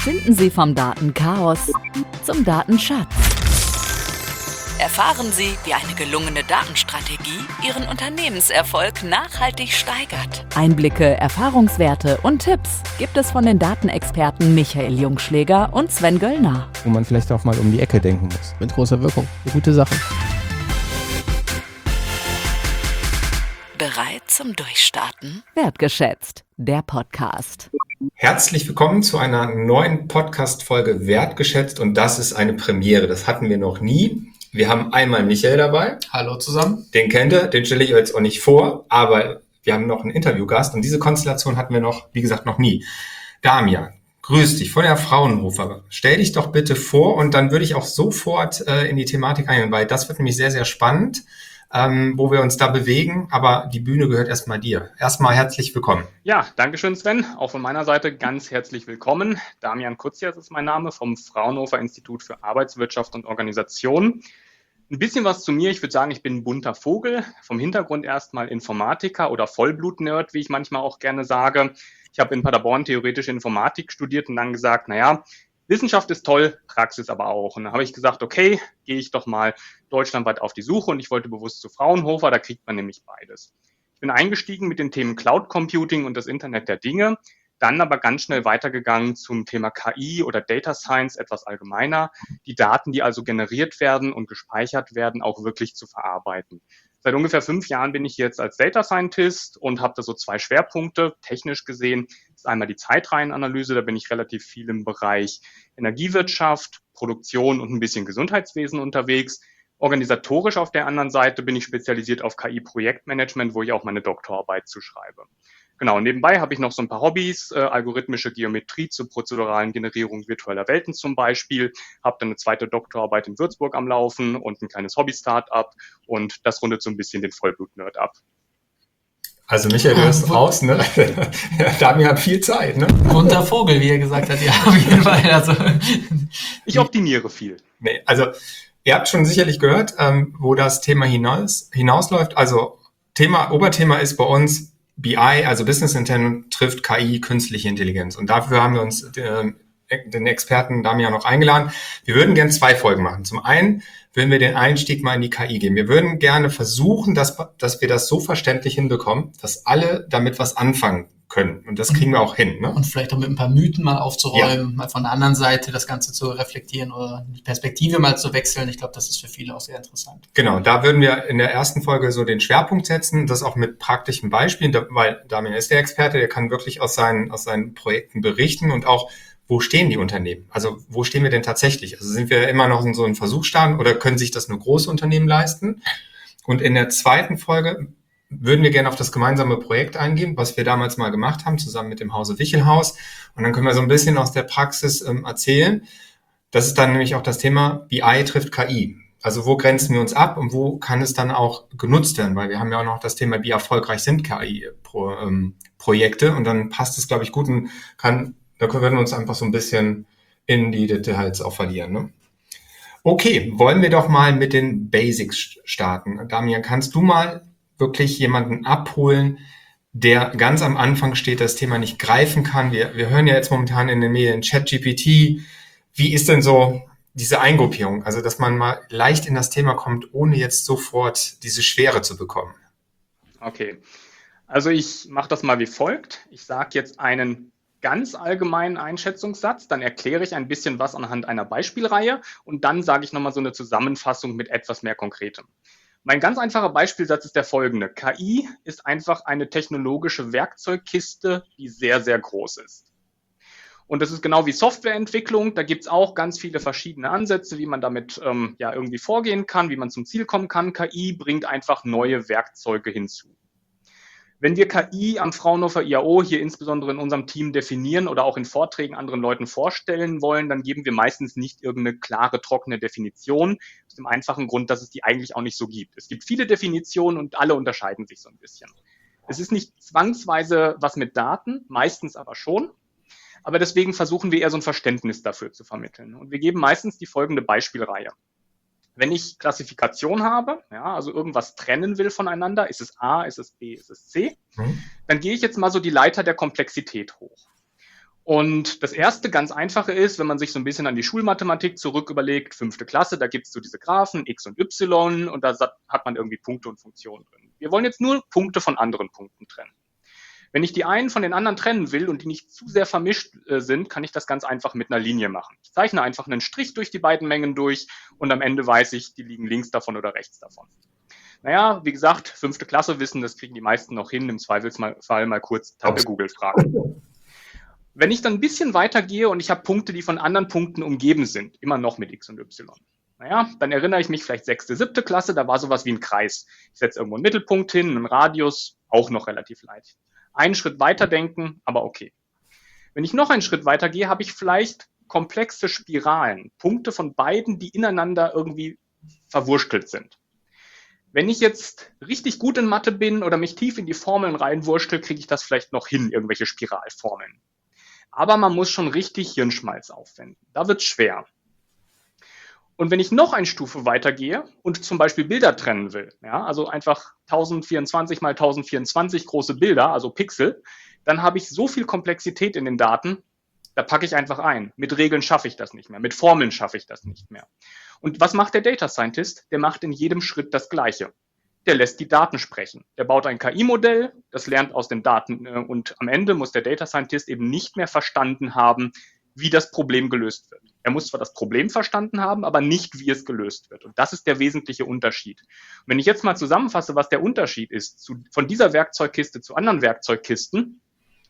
Finden Sie vom Datenchaos zum Datenschatz. Erfahren Sie, wie eine gelungene Datenstrategie Ihren Unternehmenserfolg nachhaltig steigert. Einblicke, Erfahrungswerte und Tipps gibt es von den Datenexperten Michael Jungschläger und Sven Göllner. Wo man vielleicht auch mal um die Ecke denken muss. Mit großer Wirkung. Eine gute Sache. Bereit zum Durchstarten? Wertgeschätzt, der Podcast. Herzlich willkommen zu einer neuen Podcast-Folge Wertgeschätzt, und das ist eine Premiere. Das hatten wir noch nie. Wir haben einmal Michael dabei. Hallo zusammen. Den kennt ihr, den stelle ich euch jetzt auch nicht vor, aber wir haben noch einen Interviewgast und diese Konstellation hatten wir noch, wie gesagt, noch nie. Damian, grüß dich von der Fraunhofer. Stell dich doch bitte vor und dann würde ich auch sofort in die Thematik eingehen, weil das wird nämlich sehr, sehr spannend, wo wir uns da bewegen, aber die Bühne gehört erstmal dir. Erstmal herzlich willkommen. Ja, danke schön, Sven. Auch von meiner Seite ganz herzlich willkommen. Damian Kutzias ist mein Name vom Fraunhofer Institut für Arbeitswirtschaft und Organisation. Ein bisschen was zu mir. Ich würde sagen, ich bin ein bunter Vogel. Vom Hintergrund erstmal Informatiker oder Vollblut-Nerd, wie ich manchmal auch gerne sage. Ich habe in Paderborn theoretische Informatik studiert und dann gesagt, naja, Wissenschaft ist toll, Praxis aber auch. Und dann habe ich gesagt, okay, gehe ich doch mal deutschlandweit auf die Suche und ich wollte bewusst zu Fraunhofer, da kriegt man nämlich beides. Ich bin eingestiegen mit den Themen Cloud Computing und das Internet der Dinge, dann aber ganz schnell weitergegangen zum Thema KI oder Data Science, etwas allgemeiner, die Daten, die also generiert werden und gespeichert werden, auch wirklich zu verarbeiten. Seit ungefähr 5 Jahren bin ich jetzt als Data Scientist und habe da so 2 Schwerpunkte, technisch gesehen. Das ist einmal die Zeitreihenanalyse, da bin ich relativ viel im Bereich Energiewirtschaft, Produktion und ein bisschen Gesundheitswesen unterwegs. Organisatorisch auf der anderen Seite bin ich spezialisiert auf KI-Projektmanagement, wo ich auch meine Doktorarbeit zu schreibe. Genau, nebenbei habe ich noch so ein paar Hobbys, algorithmische Geometrie zur prozeduralen Generierung virtueller Welten zum Beispiel, habe dann eine zweite Doktorarbeit in Würzburg am Laufen und ein kleines Hobby-Startup und das rundet so ein bisschen den Vollblut-Nerd ab. Also Michael, du hörst raus, ne? Damian hat viel Zeit, ne? Bunter Vogel, wie er gesagt hat, ja, auf jeden Fall. Also. Ich optimiere viel. Nee, also ihr habt schon sicherlich gehört, wo das Thema hinausläuft. Also Oberthema ist bei uns BI, also Business Intelligence trifft KI, künstliche Intelligenz. Und dafür haben wir uns den Experten Damian noch eingeladen. Wir würden gerne 2 Folgen machen. Zum einen würden wir den Einstieg mal in die KI geben. Wir würden gerne versuchen, dass wir das so verständlich hinbekommen, dass alle damit was anfangen können. Und das kriegen wir auch hin. Ne? Und vielleicht auch mit ein paar Mythen mal aufzuräumen, mal von der anderen Seite das Ganze zu reflektieren oder die Perspektive mal zu wechseln. Ich glaube, das ist für viele auch sehr interessant. Genau, da würden wir in der ersten Folge so den Schwerpunkt setzen, das auch mit praktischen Beispielen, weil Damian ist der Experte, der kann wirklich aus seinen Projekten berichten und auch, wo stehen die Unternehmen? Also wo stehen wir denn tatsächlich? Also sind wir immer noch in so einem Versuchsstadium oder können sich das nur große Unternehmen leisten? Und in der zweiten Folge würden wir gerne auf das gemeinsame Projekt eingehen, was wir damals mal gemacht haben, zusammen mit dem Hause Wichelhaus. Und dann können wir so ein bisschen aus der Praxis erzählen. Das ist dann nämlich auch das Thema BI trifft KI. Also wo grenzen wir uns ab und wo kann es dann auch genutzt werden? Weil wir haben ja auch noch das Thema, wie erfolgreich sind KI-Projekte. Und dann passt es, glaube ich, gut und da können wir uns einfach so ein bisschen in die Details auch verlieren. Ne? Okay, wollen wir doch mal mit den Basics starten. Damian, kannst du mal wirklich jemanden abholen, der ganz am Anfang steht, das Thema nicht greifen kann? Wir hören ja jetzt momentan in den Medien ChatGPT. Wie ist denn so diese Eingruppierung? Also, dass man mal leicht in das Thema kommt, ohne jetzt sofort diese Schwere zu bekommen. Okay, also ich mache das mal wie folgt. Ich sage jetzt einen ganz allgemeinen Einschätzungssatz, dann erkläre ich ein bisschen was anhand einer Beispielreihe und dann sage ich nochmal so eine Zusammenfassung mit etwas mehr Konkretem. Mein ganz einfacher Beispielsatz ist der folgende. KI ist einfach eine technologische Werkzeugkiste, die sehr, sehr groß ist. Und das ist genau wie Softwareentwicklung. Da gibt es auch ganz viele verschiedene Ansätze, wie man damit irgendwie vorgehen kann, wie man zum Ziel kommen kann. KI bringt einfach neue Werkzeuge hinzu. Wenn wir KI am Fraunhofer IAO hier insbesondere in unserem Team definieren oder auch in Vorträgen anderen Leuten vorstellen wollen, dann geben wir meistens nicht irgendeine klare, trockene Definition, aus dem einfachen Grund, dass es die eigentlich auch nicht so gibt. Es gibt viele Definitionen und alle unterscheiden sich so ein bisschen. Es ist nicht zwangsweise was mit Daten, meistens aber schon. Aber deswegen versuchen wir eher so ein Verständnis dafür zu vermitteln. Und wir geben meistens die folgende Beispielreihe. Wenn ich Klassifikation habe, ja, also irgendwas trennen will voneinander, ist es A, ist es B, ist es C, dann gehe ich jetzt mal so die Leiter der Komplexität hoch. Und das erste ganz einfache ist, wenn man sich so ein bisschen an die Schulmathematik zurück überlegt, 5. Klasse, da gibt es so diese Graphen x und y und da hat man irgendwie Punkte und Funktionen drin. Wir wollen jetzt nur Punkte von anderen Punkten trennen. Wenn ich die einen von den anderen trennen will und die nicht zu sehr vermischt sind, kann ich das ganz einfach mit einer Linie machen. Ich zeichne einfach einen Strich durch die beiden Mengen durch und am Ende weiß ich, die liegen links davon oder rechts davon. Naja, wie gesagt, 5. Klasse wissen, das kriegen die meisten noch hin, im Zweifelsfall mal kurz Tante Google fragen. Wenn ich dann ein bisschen weitergehe und ich habe Punkte, die von anderen Punkten umgeben sind, immer noch mit x und y, naja, dann erinnere ich mich vielleicht 6., 7. Klasse, da war sowas wie ein Kreis. Ich setze irgendwo einen Mittelpunkt hin, einen Radius, auch noch relativ leicht. Einen Schritt weiter denken, aber okay. Wenn ich noch einen Schritt weiter gehe, habe ich vielleicht komplexe Spiralen, Punkte von beiden, die ineinander irgendwie verwurstelt sind. Wenn ich jetzt richtig gut in Mathe bin oder mich tief in die Formeln reinwurstel, kriege ich das vielleicht noch hin, irgendwelche Spiralformeln. Aber man muss schon richtig Hirnschmalz aufwenden. Da wird es schwer. Und wenn ich noch eine Stufe weitergehe und zum Beispiel Bilder trennen will, ja, also einfach 1024 mal 1024 große Bilder, also Pixel, dann habe ich so viel Komplexität in den Daten, da packe ich einfach ein. Mit Regeln schaffe ich das nicht mehr, mit Formeln schaffe ich das nicht mehr. Und was macht der Data Scientist? Der macht in jedem Schritt das Gleiche. Der lässt die Daten sprechen. Der baut ein KI-Modell, das lernt aus den Daten und am Ende muss der Data Scientist eben nicht mehr verstanden haben, wie das Problem gelöst wird. Er muss zwar das Problem verstanden haben, aber nicht, wie es gelöst wird. Und das ist der wesentliche Unterschied. Und wenn ich jetzt mal zusammenfasse, was der Unterschied ist von dieser Werkzeugkiste zu anderen Werkzeugkisten,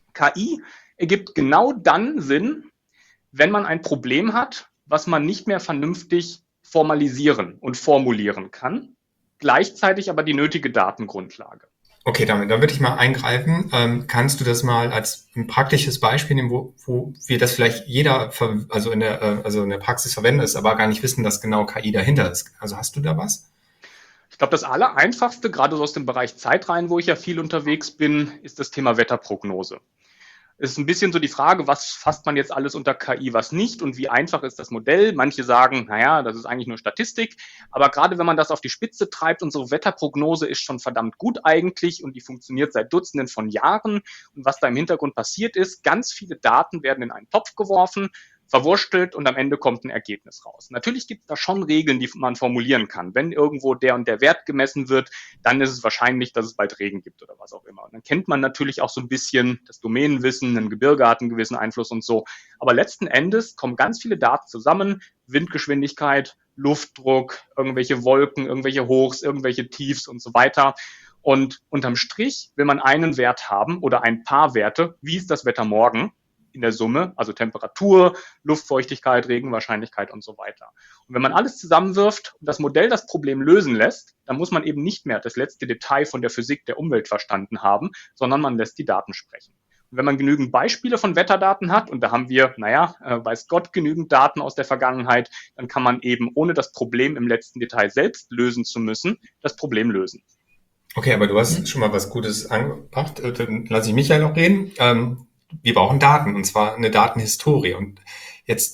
KI ergibt genau dann Sinn, wenn man ein Problem hat, was man nicht mehr vernünftig formalisieren und formulieren kann, gleichzeitig aber die nötige Datengrundlage. Okay, da würde ich mal eingreifen. Kannst du das mal als ein praktisches Beispiel nehmen, wo wir das vielleicht jeder in der Praxis verwenden, ist, aber gar nicht wissen, dass genau KI dahinter ist? Also hast du da was? Ich glaube, das Allereinfachste, gerade so aus dem Bereich Zeitreihen, wo ich ja viel unterwegs bin, ist das Thema Wetterprognose. Es ist ein bisschen so die Frage, was fasst man jetzt alles unter KI, was nicht und wie einfach ist das Modell? Manche sagen, naja, das ist eigentlich nur Statistik, aber gerade wenn man das auf die Spitze treibt, unsere Wetterprognose ist schon verdammt gut eigentlich und die funktioniert seit Dutzenden von Jahren und was da im Hintergrund passiert ist, ganz viele Daten werden in einen Topf geworfen, verwurstelt und am Ende kommt ein Ergebnis raus. Natürlich gibt es da schon Regeln, die man formulieren kann. Wenn irgendwo der und der Wert gemessen wird, dann ist es wahrscheinlich, dass es bald Regen gibt oder was auch immer. Und dann kennt man natürlich auch so ein bisschen das Domänenwissen, ein Gebirge hat einen gewissen Einfluss und so. Aber letzten Endes kommen ganz viele Daten zusammen, Windgeschwindigkeit, Luftdruck, irgendwelche Wolken, irgendwelche Hochs, irgendwelche Tiefs und so weiter. Und unterm Strich will man einen Wert haben oder ein paar Werte. Wie ist das Wetter morgen? In der Summe, also Temperatur, Luftfeuchtigkeit, Regenwahrscheinlichkeit und so weiter. Und wenn man alles zusammenwirft und das Modell das Problem lösen lässt, dann muss man eben nicht mehr das letzte Detail von der Physik der Umwelt verstanden haben, sondern man lässt die Daten sprechen. Und wenn man genügend Beispiele von Wetterdaten hat, und da haben wir, weiß Gott, genügend Daten aus der Vergangenheit, dann kann man eben, ohne das Problem im letzten Detail selbst lösen zu müssen, das Problem lösen. Okay, aber du hast schon mal was Gutes angebracht. Dann lasse ich Michael noch reden. Wir brauchen Daten, und zwar eine Datenhistorie. Und jetzt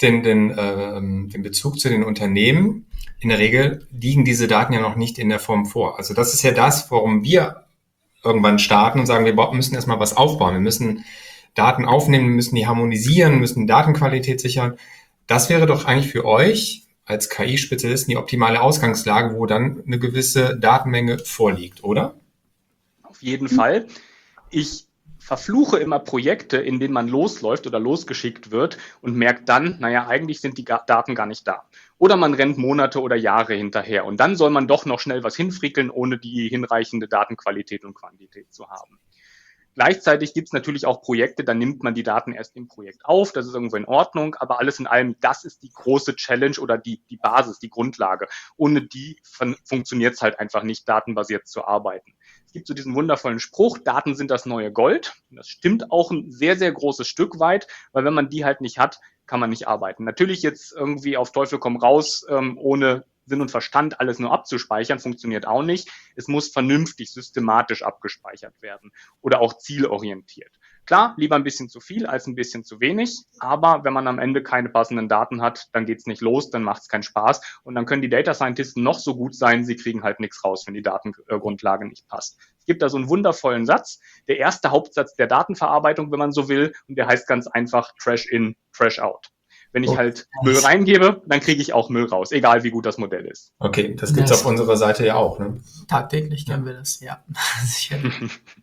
den Bezug zu den Unternehmen. In der Regel liegen diese Daten ja noch nicht in der Form vor. Also das ist ja das, warum wir irgendwann starten und sagen, wir müssen erstmal was aufbauen. Wir müssen Daten aufnehmen, wir müssen die harmonisieren, müssen die Datenqualität sichern. Das wäre doch eigentlich für euch als KI-Spezialisten die optimale Ausgangslage, wo dann eine gewisse Datenmenge vorliegt, oder? Auf jeden Fall. Ich verfluche immer Projekte, in denen man losläuft oder losgeschickt wird und merkt dann, eigentlich sind die Daten gar nicht da. Oder man rennt Monate oder Jahre hinterher und dann soll man doch noch schnell was hinfrickeln, ohne die hinreichende Datenqualität und Quantität zu haben. Gleichzeitig gibt es natürlich auch Projekte, da nimmt man die Daten erst im Projekt auf, das ist irgendwo in Ordnung, aber alles in allem, das ist die große Challenge oder die Basis, die Grundlage. Ohne die funktioniert es halt einfach nicht, datenbasiert zu arbeiten. Es gibt so diesen wundervollen Spruch, Daten sind das neue Gold. Und das stimmt auch ein sehr, sehr großes Stück weit, weil wenn man die halt nicht hat, kann man nicht arbeiten. Natürlich jetzt irgendwie auf Teufel komm raus, ohne Sinn und Verstand alles nur abzuspeichern, funktioniert auch nicht. Es muss vernünftig, systematisch abgespeichert werden oder auch zielorientiert. Klar, lieber ein bisschen zu viel als ein bisschen zu wenig, aber wenn man am Ende keine passenden Daten hat, dann geht's nicht los, dann macht's keinen Spaß und dann können die Data Scientisten noch so gut sein, sie kriegen halt nichts raus, wenn die Datengrundlage nicht passt. Es gibt da so einen wundervollen Satz, der erste Hauptsatz der Datenverarbeitung, wenn man so will, und der heißt ganz einfach Trash in, Trash out. Wenn ich halt Müll reingebe, dann kriege ich auch Müll raus, egal wie gut das Modell ist. Okay, das gibt's auf unserer Seite ja auch, ne? Tagtäglich kennen wir das, ja. Sicherlich.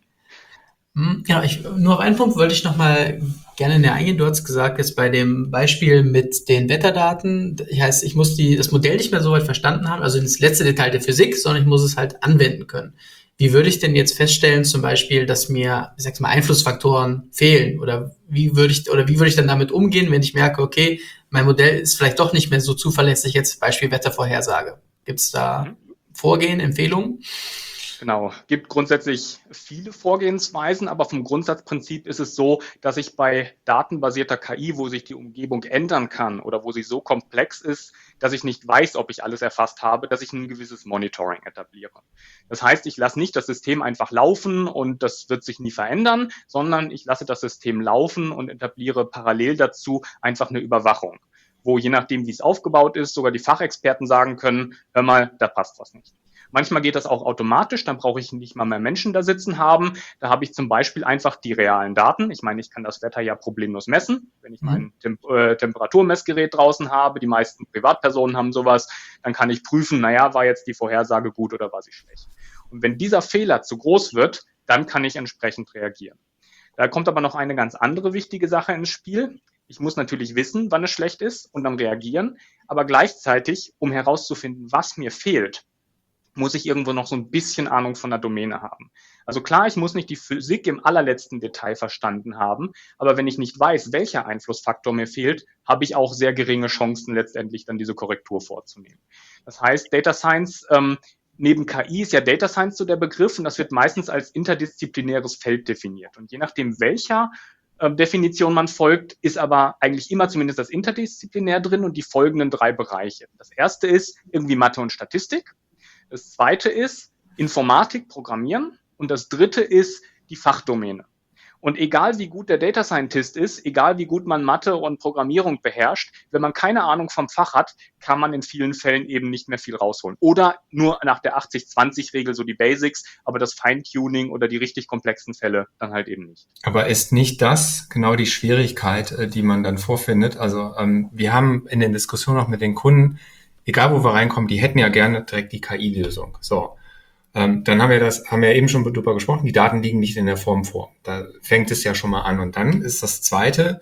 Genau, nur auf einen Punkt wollte ich noch mal gerne näher eingehen. Du hast gesagt, jetzt bei dem Beispiel mit den Wetterdaten, ich muss das Modell nicht mehr so weit verstanden haben, also das letzte Detail der Physik, sondern ich muss es halt anwenden können. Wie würde ich denn jetzt feststellen, zum Beispiel, dass mir, ich sag's mal, Einflussfaktoren fehlen? Oder wie würde ich dann damit umgehen, wenn ich merke, okay, mein Modell ist vielleicht doch nicht mehr so zuverlässig, jetzt Beispiel Wettervorhersage. Gibt's da Vorgehen, Empfehlungen? Genau, gibt grundsätzlich viele Vorgehensweisen, aber vom Grundsatzprinzip ist es so, dass ich bei datenbasierter KI, wo sich die Umgebung ändern kann oder wo sie so komplex ist, dass ich nicht weiß, ob ich alles erfasst habe, dass ich ein gewisses Monitoring etabliere. Das heißt, ich lasse nicht das System einfach laufen und das wird sich nie verändern, sondern ich lasse das System laufen und etabliere parallel dazu einfach eine Überwachung, wo je nachdem, wie es aufgebaut ist, sogar die Fachexperten sagen können, hör mal, da passt was nicht. Manchmal geht das auch automatisch, dann brauche ich nicht mal mehr Menschen da sitzen haben. Da habe ich zum Beispiel einfach die realen Daten. Ich meine, ich kann das Wetter ja problemlos messen. Wenn ich mein Temperaturmessgerät draußen habe, die meisten Privatpersonen haben sowas, dann kann ich prüfen, war jetzt die Vorhersage gut oder war sie schlecht. Und wenn dieser Fehler zu groß wird, dann kann ich entsprechend reagieren. Da kommt aber noch eine ganz andere wichtige Sache ins Spiel. Ich muss natürlich wissen, wann es schlecht ist und dann reagieren. Aber gleichzeitig, um herauszufinden, was mir fehlt, muss ich irgendwo noch so ein bisschen Ahnung von der Domäne haben. Also klar, ich muss nicht die Physik im allerletzten Detail verstanden haben, aber wenn ich nicht weiß, welcher Einflussfaktor mir fehlt, habe ich auch sehr geringe Chancen, letztendlich dann diese Korrektur vorzunehmen. Das heißt, Data Science, neben KI ist ja Data Science so der Begriff und das wird meistens als interdisziplinäres Feld definiert. Und je nachdem, welcher Definition man folgt, ist aber eigentlich immer zumindest das interdisziplinär drin und die folgenden 3 Bereiche. Das erste ist irgendwie Mathe und Statistik. Das zweite ist Informatik, Programmieren und das dritte ist die Fachdomäne. Und egal wie gut der Data Scientist ist, egal wie gut man Mathe und Programmierung beherrscht, wenn man keine Ahnung vom Fach hat, kann man in vielen Fällen eben nicht mehr viel rausholen. Oder nur nach der 80-20-Regel so die Basics, aber das Feintuning oder die richtig komplexen Fälle dann halt eben nicht. Aber ist nicht das genau die Schwierigkeit, die man dann vorfindet? Also wir haben in den Diskussionen auch mit den Kunden, egal wo wir reinkommen, die hätten ja gerne direkt die KI-Lösung. So, dann haben wir eben schon drüber gesprochen, die Daten liegen nicht in der Form vor. Da fängt es ja schon mal an. Und dann ist das Zweite,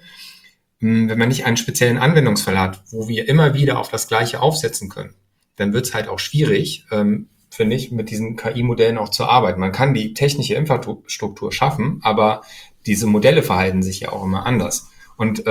wenn man nicht einen speziellen Anwendungsfall hat, wo wir immer wieder auf das Gleiche aufsetzen können, dann wird es halt auch schwierig, finde ich, mit diesen KI-Modellen auch zu arbeiten. Man kann die technische Infrastruktur schaffen, aber diese Modelle verhalten sich ja auch immer anders. Und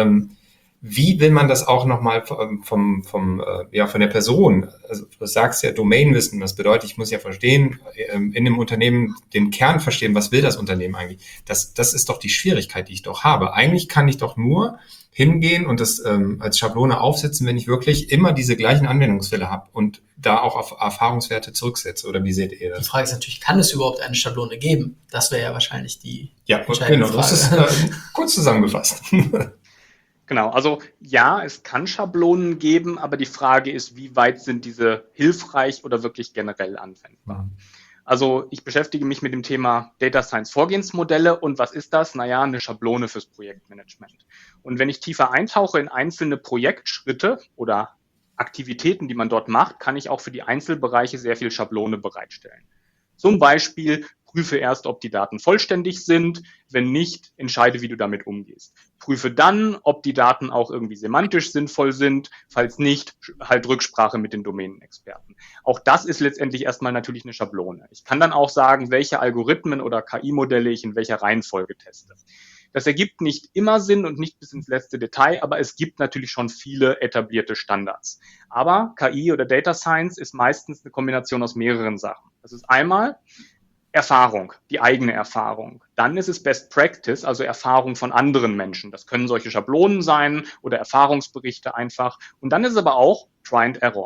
wie will man das auch nochmal von der Person, also du sagst ja Domainwissen, das bedeutet, ich muss ja verstehen, in dem Unternehmen den Kern verstehen, was will das Unternehmen eigentlich? Das ist doch die Schwierigkeit, die ich doch habe. Eigentlich kann ich doch nur hingehen und das als Schablone aufsetzen, wenn ich wirklich immer diese gleichen Anwendungsfälle habe und da auch auf Erfahrungswerte zurücksetze. Oder wie seht ihr das? Die Frage ist natürlich, kann es überhaupt eine Schablone geben? Das wäre ja wahrscheinlich die entscheidende Frage. Das ist kurz zusammengefasst. Genau, also ja, es kann Schablonen geben, aber die Frage ist, wie weit sind diese hilfreich oder wirklich generell anwendbar? Also ich beschäftige mich mit dem Thema Data Science Vorgehensmodelle und was ist das? Eine Schablone fürs Projektmanagement. Und wenn ich tiefer eintauche in einzelne Projektschritte oder Aktivitäten, die man dort macht, kann ich auch für die Einzelbereiche sehr viel Schablone bereitstellen. Zum Beispiel prüfe erst, ob die Daten vollständig sind. Wenn nicht, entscheide, wie du damit umgehst. Prüfe dann, ob die Daten auch irgendwie semantisch sinnvoll sind. Falls nicht, halt Rücksprache mit den Domänenexperten. Auch das ist letztendlich erstmal natürlich eine Schablone. Ich kann dann auch sagen, welche Algorithmen oder KI-Modelle ich in welcher Reihenfolge teste. Das ergibt nicht immer Sinn und nicht bis ins letzte Detail, aber es gibt natürlich schon viele etablierte Standards. Aber KI oder Data Science ist meistens eine Kombination aus mehreren Sachen. Das ist einmal Erfahrung, die eigene Erfahrung. Dann ist es Best Practice, also Erfahrung von anderen Menschen. Das können solche Schablonen sein oder Erfahrungsberichte einfach. Und dann ist es aber auch Try and Error.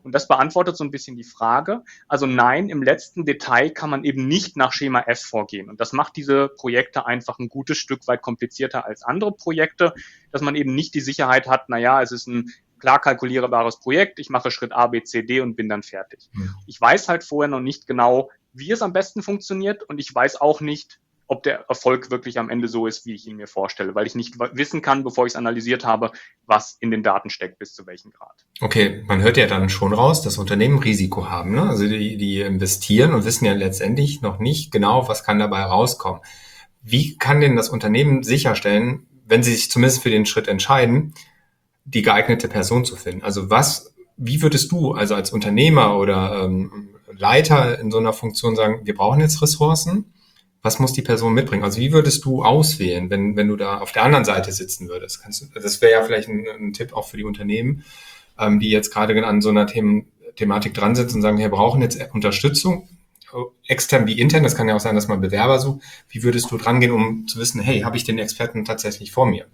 Und das beantwortet so ein bisschen die Frage. Also nein, im letzten Detail kann man eben nicht nach Schema F vorgehen. Und das macht diese Projekte einfach ein gutes Stück weit komplizierter als andere Projekte, dass man eben nicht die Sicherheit hat, es ist ein klar kalkulierbares Projekt, ich mache Schritt A, B, C, D und bin dann fertig. Ich weiß halt vorher noch nicht genau, wie es am besten funktioniert und ich weiß auch nicht, ob der Erfolg wirklich am Ende so ist, wie ich ihn mir vorstelle, weil ich nicht wissen kann, bevor ich es analysiert habe, was in den Daten steckt, bis zu welchem Grad. Okay, man hört ja dann schon raus, dass Unternehmen Risiko haben, ne? Also die investieren und wissen ja letztendlich noch nicht genau, was kann dabei rauskommen. Wie kann denn das Unternehmen sicherstellen, wenn sie sich zumindest für den Schritt entscheiden, die geeignete Person zu finden? Also wie würdest du also als Unternehmer oder Leiter in so einer Funktion sagen, wir brauchen jetzt Ressourcen? Was muss die Person mitbringen? Also wie würdest du auswählen, wenn du da auf der anderen Seite sitzen würdest? Das wäre ja vielleicht ein Tipp auch für die Unternehmen, die jetzt gerade an so einer Thematik dran sitzen und sagen, wir brauchen jetzt Unterstützung, extern wie intern. Das kann ja auch sein, dass man Bewerber sucht. Wie würdest du dran gehen, um zu wissen, hey, habe ich den Experten tatsächlich vor mir?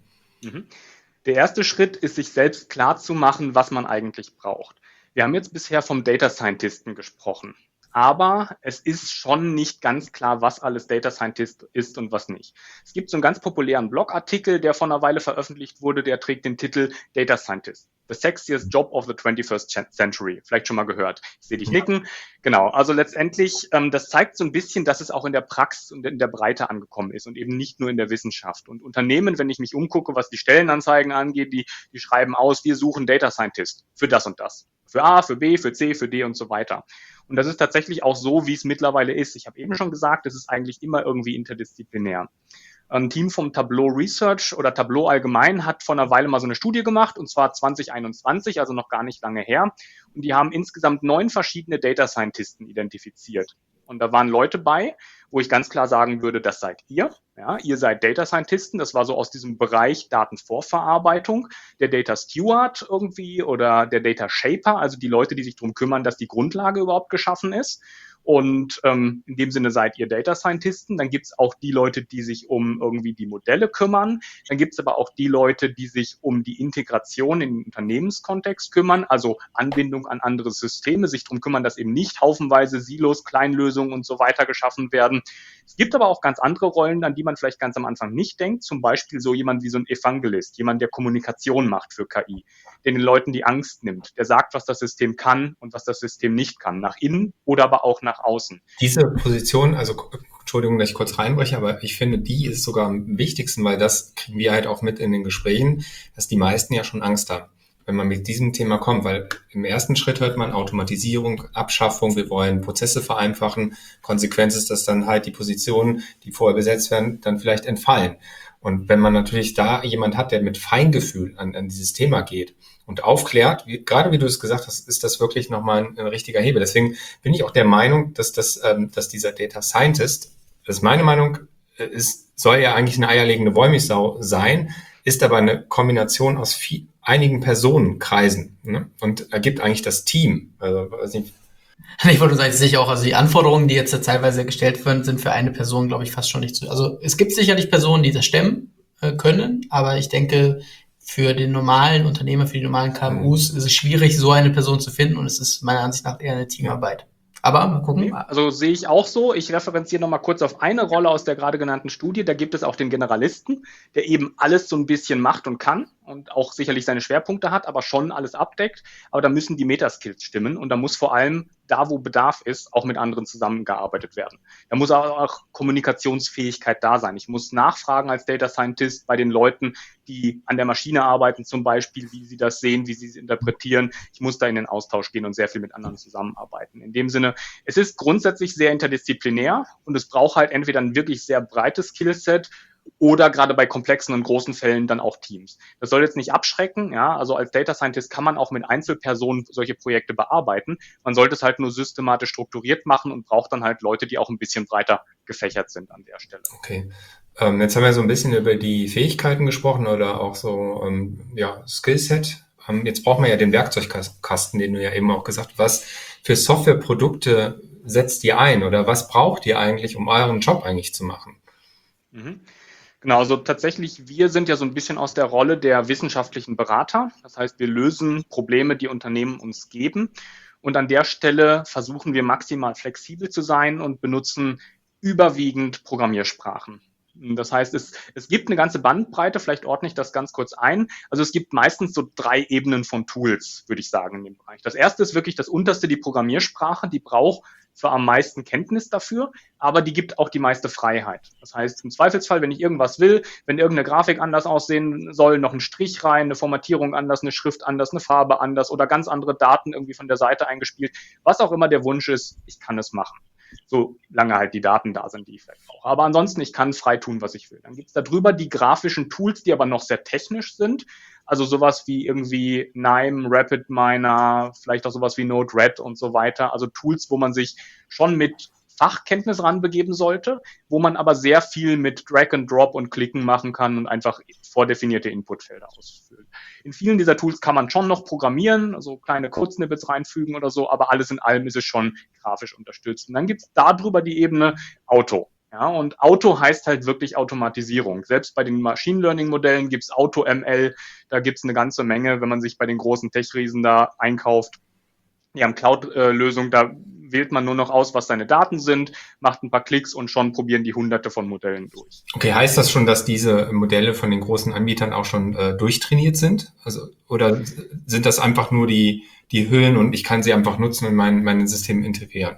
Der erste Schritt ist, sich selbst klar zu machen, was man eigentlich braucht. Wir haben jetzt bisher vom Data Scientisten gesprochen. Aber es ist schon nicht ganz klar, was alles Data Scientist ist und was nicht. Es gibt so einen ganz populären Blogartikel, der vor einer Weile veröffentlicht wurde, der trägt den Titel Data Scientist, the sexiest job of the 21st century. Vielleicht schon mal gehört. Ich sehe dich nicken. Genau, also letztendlich, das zeigt so ein bisschen, dass es auch in der Praxis und in der Breite angekommen ist und eben nicht nur in der Wissenschaft. Und Unternehmen, wenn ich mich umgucke, was die Stellenanzeigen angeht, die schreiben aus, wir suchen Data Scientist für das und das. Für A, für B, für C, für D und so weiter. Und das ist tatsächlich auch so, wie es mittlerweile ist. Ich habe eben schon gesagt, es ist eigentlich immer irgendwie interdisziplinär. Ein Team vom Tableau Research oder Tableau allgemein hat vor einer Weile mal so eine Studie gemacht, und zwar 2021, also noch gar nicht lange her. Und die haben insgesamt 9 verschiedene Data Scientisten identifiziert. Und da waren Leute bei, wo ich ganz klar sagen würde, das seid ihr. Ja, ihr seid Data Scientisten. Das war so aus diesem Bereich Datenvorverarbeitung, der Data Steward irgendwie oder der Data Shaper, also die Leute, die sich darum kümmern, dass die Grundlage überhaupt geschaffen ist. Und in dem Sinne seid ihr Data Scientisten. Dann gibt's auch die Leute, die sich um irgendwie die Modelle kümmern. Dann gibt's aber auch die Leute, die sich um die Integration in den Unternehmenskontext kümmern, also Anbindung an andere Systeme, sich darum kümmern, dass eben nicht haufenweise Silos, Kleinlösungen und so weiter geschaffen werden. Es gibt aber auch ganz andere Rollen, an die man vielleicht ganz am Anfang nicht denkt. Zum Beispiel so jemand wie so ein Evangelist, jemand, der Kommunikation macht für KI, der den Leuten die Angst nimmt, der sagt, was das System kann und was das System nicht kann, nach innen oder aber auch nach außen. Diese Position, also Entschuldigung, dass ich kurz reinbreche, aber ich finde, die ist sogar am wichtigsten, weil das kriegen wir halt auch mit in den Gesprächen, dass die meisten ja schon Angst haben, wenn man mit diesem Thema kommt, weil im ersten Schritt hört man Automatisierung, Abschaffung, wir wollen Prozesse vereinfachen. Konsequenz ist, dass dann halt die Positionen, die vorher besetzt werden, dann vielleicht entfallen. Und wenn man natürlich da jemand hat, der mit Feingefühl an dieses Thema geht und aufklärt, gerade wie du es gesagt hast, ist das wirklich nochmal ein richtiger Hebel. Deswegen bin ich auch der Meinung, dass dieser Data Scientist, das ist meine Meinung, soll ja eigentlich eine eierlegende Wollmilchsau sein, ist aber eine Kombination aus einigen Personenkreisen, ne? Und ergibt eigentlich das Team. Also, weiß nicht. Ich wollte sagen, sicher auch, also die Anforderungen, die jetzt teilweise gestellt werden, sind für eine Person, glaube ich, fast schon nicht zu. Also es gibt sicherlich Personen, die das stemmen können, aber ich denke, für den normalen Unternehmer, für die normalen KMUs ist es schwierig, so eine Person zu finden, und es ist meiner Ansicht nach eher eine Teamarbeit. Aber mal gucken. Also sehe ich auch so. Ich referenziere nochmal kurz auf eine Rolle aus der gerade genannten Studie. Da gibt es auch den Generalisten, der eben alles so ein bisschen macht und kann und auch sicherlich seine Schwerpunkte hat, aber schon alles abdeckt. Aber da müssen die Metaskills stimmen, und da muss vor allem da, wo Bedarf ist, auch mit anderen zusammengearbeitet werden. Da muss auch Kommunikationsfähigkeit da sein. Ich muss nachfragen als Data Scientist bei den Leuten, die an der Maschine arbeiten zum Beispiel, wie sie das sehen, wie sie es interpretieren. Ich muss da in den Austausch gehen und sehr viel mit anderen zusammenarbeiten. In dem Sinne, es ist grundsätzlich sehr interdisziplinär, und es braucht halt entweder ein wirklich sehr breites Skillset oder gerade bei komplexen und großen Fällen dann auch Teams. Das soll jetzt nicht abschrecken, ja, also als Data Scientist kann man auch mit Einzelpersonen solche Projekte bearbeiten. Man sollte es halt nur systematisch strukturiert machen und braucht dann halt Leute, die auch ein bisschen breiter gefächert sind an der Stelle. Okay. Jetzt haben wir so ein bisschen über die Fähigkeiten gesprochen oder auch so, Skillset. Jetzt brauchen wir ja den Werkzeugkasten, den du ja eben auch gesagt hast. Was für Softwareprodukte setzt ihr ein oder was braucht ihr eigentlich, um euren Job eigentlich zu machen? Genau, also tatsächlich, wir sind ja so ein bisschen aus der Rolle der wissenschaftlichen Berater. Das heißt, wir lösen Probleme, die Unternehmen uns geben. Und an der Stelle versuchen wir maximal flexibel zu sein und benutzen überwiegend Programmiersprachen. Das heißt, es gibt eine ganze Bandbreite, vielleicht ordne ich das ganz kurz ein. Also es gibt meistens so 3 Ebenen von Tools, würde ich sagen, in dem Bereich. Das erste ist wirklich das unterste, die Programmiersprache, die braucht zwar am meisten Kenntnis dafür, aber die gibt auch die meiste Freiheit. Das heißt, im Zweifelsfall, wenn ich irgendwas will, wenn irgendeine Grafik anders aussehen soll, noch ein Strich rein, eine Formatierung anders, eine Schrift anders, eine Farbe anders oder ganz andere Daten irgendwie von der Seite eingespielt, was auch immer der Wunsch ist, ich kann es machen. Solange halt die Daten da sind, die ich vielleicht brauche. Aber ansonsten, ich kann frei tun, was ich will. Dann gibt es darüber die grafischen Tools, die aber noch sehr technisch sind. Also sowas wie irgendwie Knime, RapidMiner, vielleicht auch sowas wie Node-RED und so weiter. Also Tools, wo man sich schon mit Fachkenntnis ranbegeben sollte, wo man aber sehr viel mit Drag and Drop und Klicken machen kann und einfach vordefinierte Inputfelder ausfüllen. In vielen dieser Tools kann man schon noch programmieren, also kleine Code-Snippets reinfügen oder so, aber alles in allem ist es schon grafisch unterstützt. Und dann gibt es darüber die Ebene Auto. Ja, und Auto heißt halt wirklich Automatisierung. Selbst bei den Machine Learning Modellen gibt es Auto-ML, da gibt es eine ganze Menge, wenn man sich bei den großen Tech-Riesen da einkauft. Die haben Cloud-Lösungen, da wählt man nur noch aus, was seine Daten sind, macht ein paar Klicks und schon probieren die Hunderte von Modellen durch. Okay, heißt das schon, dass diese Modelle von den großen Anbietern auch schon durchtrainiert sind? Also, oder sind das einfach nur die Hüllen und ich kann sie einfach nutzen und mein System integrieren?